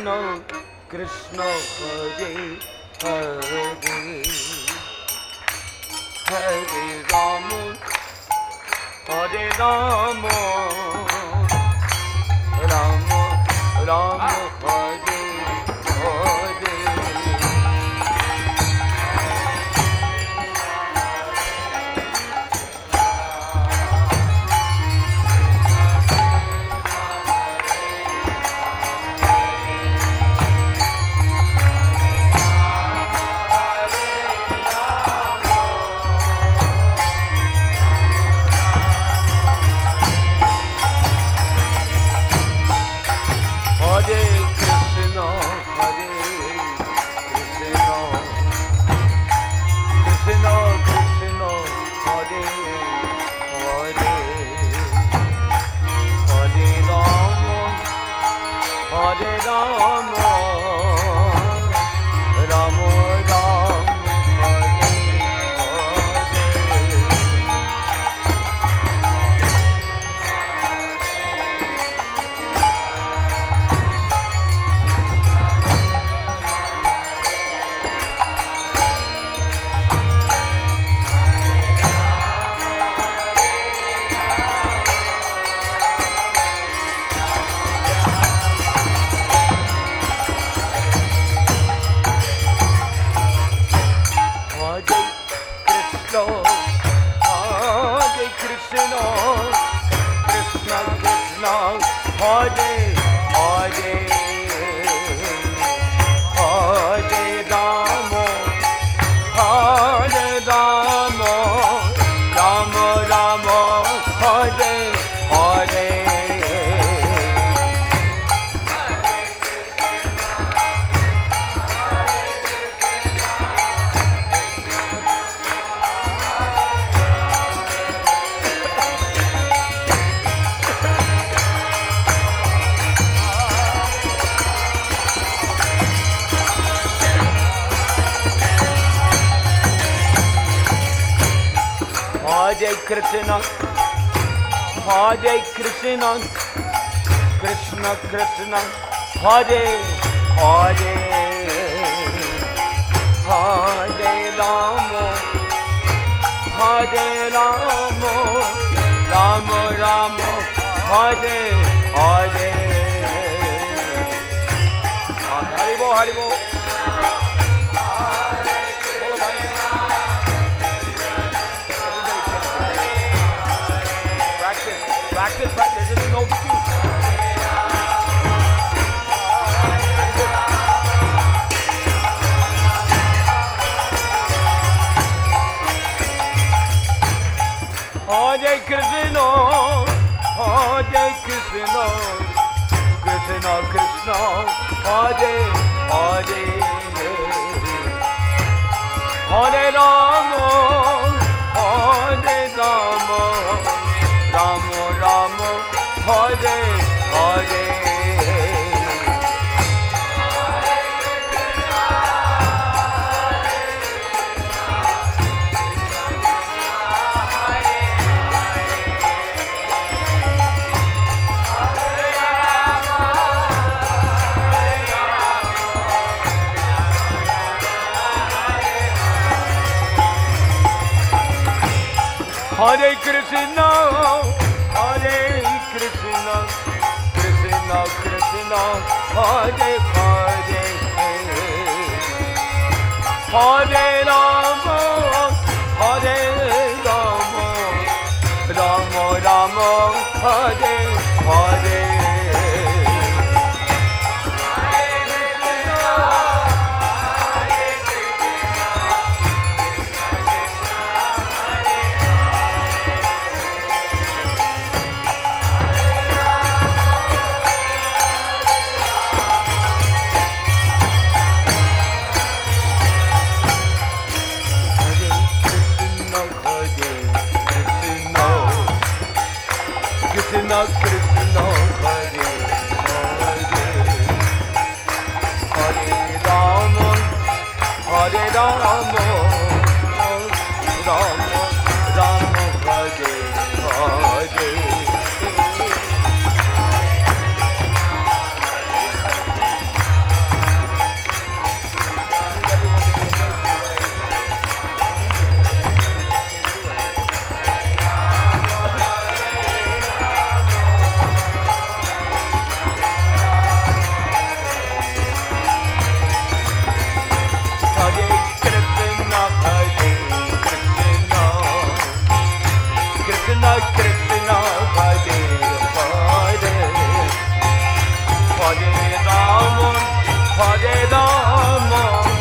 Krishna Hare Hare, Hare Rama, Hare Rama, Rama Rama Hare Hare. Krishna, Hare Krishna, Krishna Krishna, Hare Hare, Hare Rama, Hare Rama, Rama Rama, Hare Hare. Haribo, Haribo. Practice, practice, there's no excuse. Hare Krishna, Hare Krishna, Krishna Krishna, Hare Hare, Hare Rama, Hare Rama, Rama Rama, Hare Hare. Hare Krishna, Hare Krishna, Krishna Krishna, Hare Hare, Hare Rama, Hare Rama, Rama Rama, Hare Hare. Krishna Krishna, Hare Hare, Hare Rama, Hare Rama, Rama Rama, Hare Hare. Hare Rama,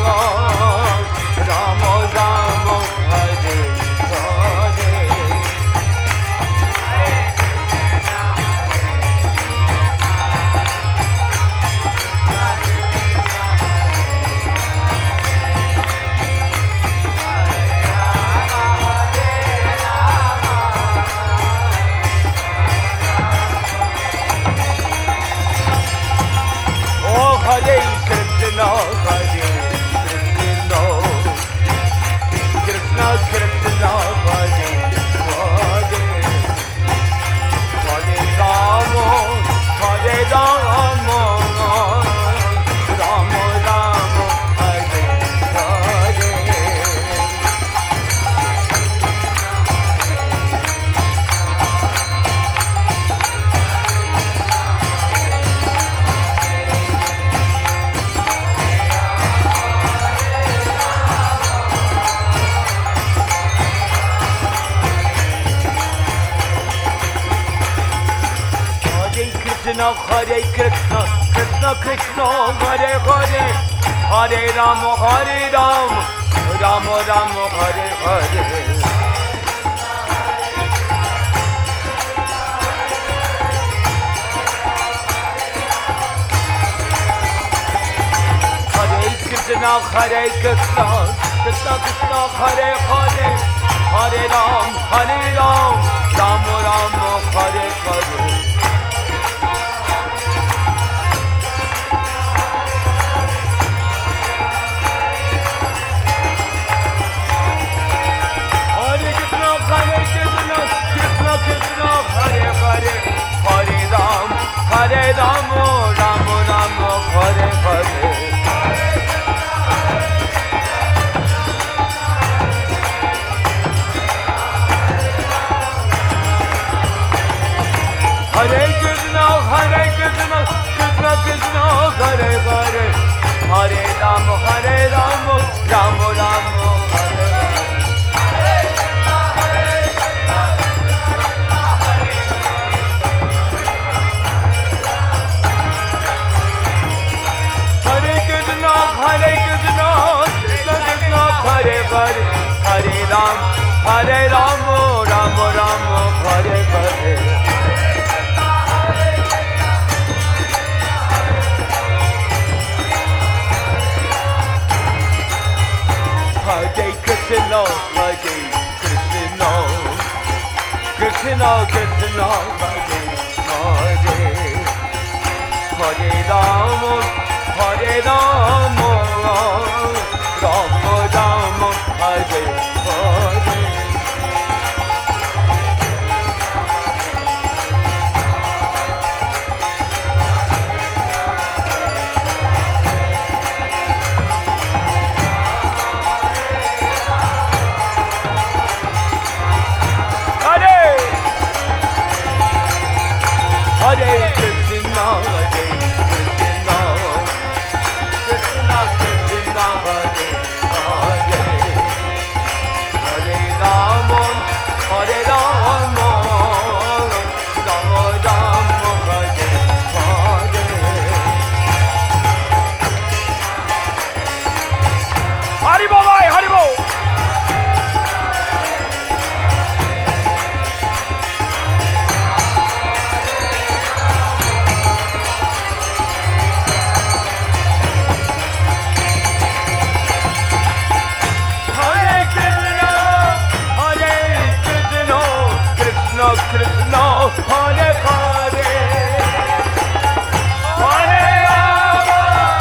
Rama Rama, Hare Hare. Oh, Hare Krishna, Hare Krishna, Krishna Krishna, Hare Hare, Hare Rama, Hare Rama, Rama Rama, Hare Hare. Hare Krishna, Krishna Krishna, Hare Hare, Hare Rama, Hare Rama, Rama Rama, Hare Hare. Hare Krishna, Krishna Krishna, Hare Hare, Hare Ram, Rama Rama, Hare Hare. Krishna Krishna, Hare Hare, Hare Ram, Rama Rama, Hare Hare. Hare Krishna, Krishna Krishna, Hare Hare, Hare Rama, Rama Rama, Hare Hare. Hare Krishna, Krishna Krishna, Hare Hare, Hare Rama, Rama Rama, Hare Hare. Hare Krishna, Krishna Krishna, Hare Hare, Hare Rama, Rama Rama, Hare Hare. Hare Krishna, Krishna Krishna, Hare Hare, Hare Rama, Rama Rama, Hare Hare. Haribol, Haribol. Krishna, Hare Hare, Hare Rama,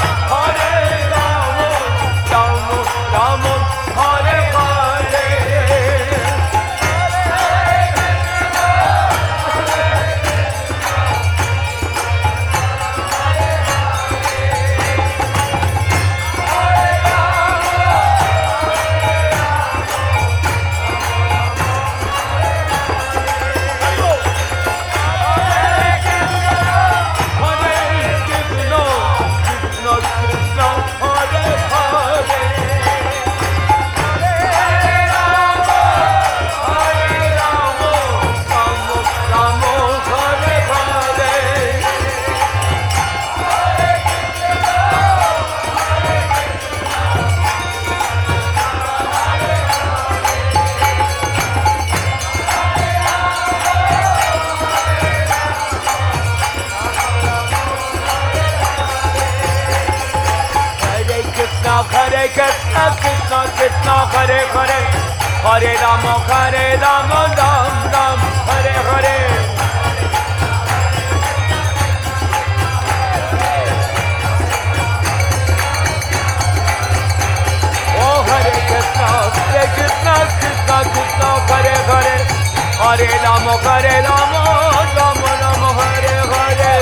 Rama Rama, Hare Hare. Krishna Krishna Krishna Hare Hare Hare Rama Ram Ram Hare Hare Oh Hare Krishna Krishna Krishna Krishna Hare Hare Hare Rama Ram Ram Hare Hare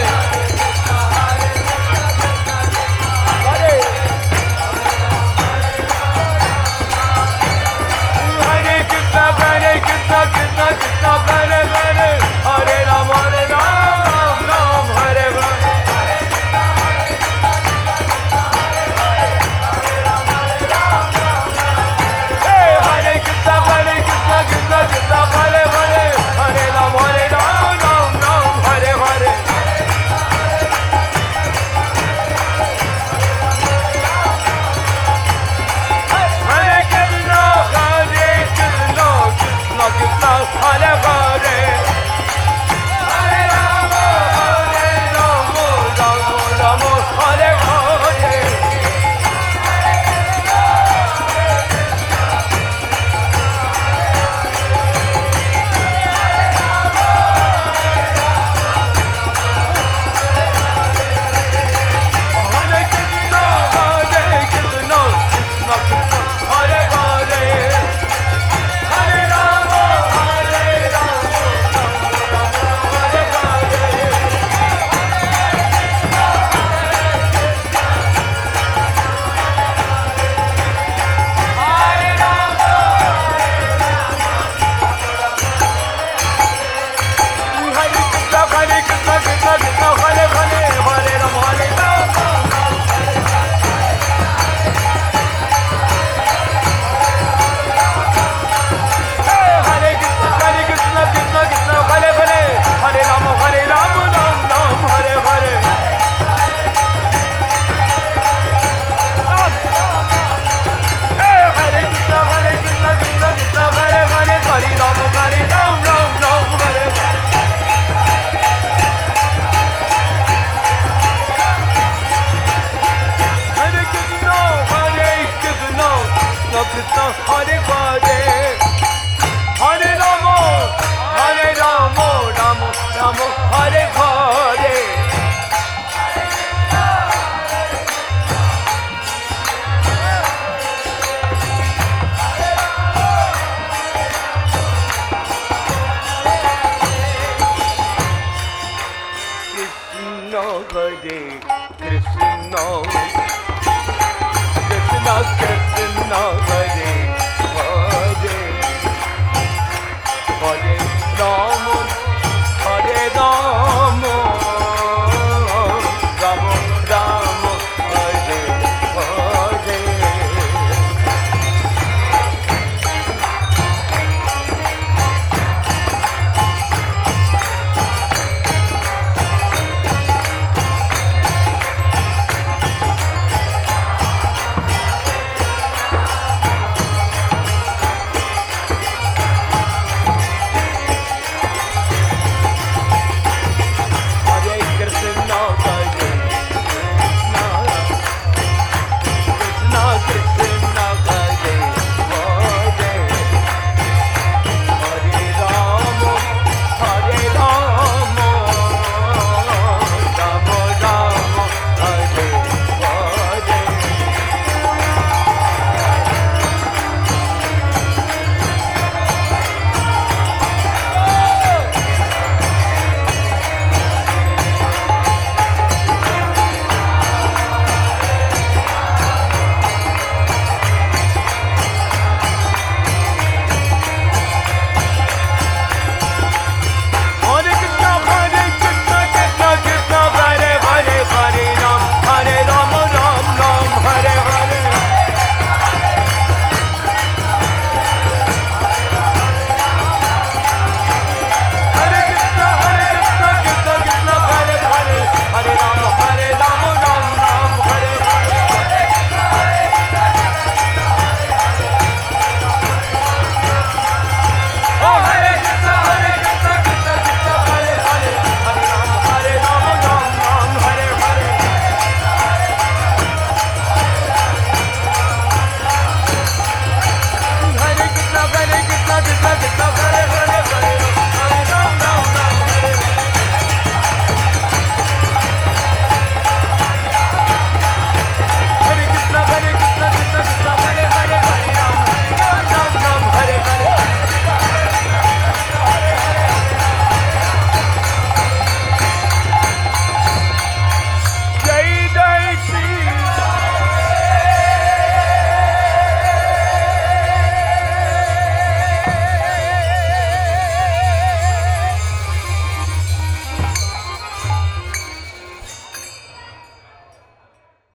Hare Krishna Krishna Krishna Hare Hare Hare Rama Ram Hare Hare Hey Hare Krishna Krishna Krishna Hare Hare Hare Rama Ram Hare Hare Krishna Hare Hare Hare Rama Rama Hare Hare Krishna Hare Hare Hare Rama Rama Hare Hare Krishna Hare Krishna Krishna Krishna Hare Hare Hare Rama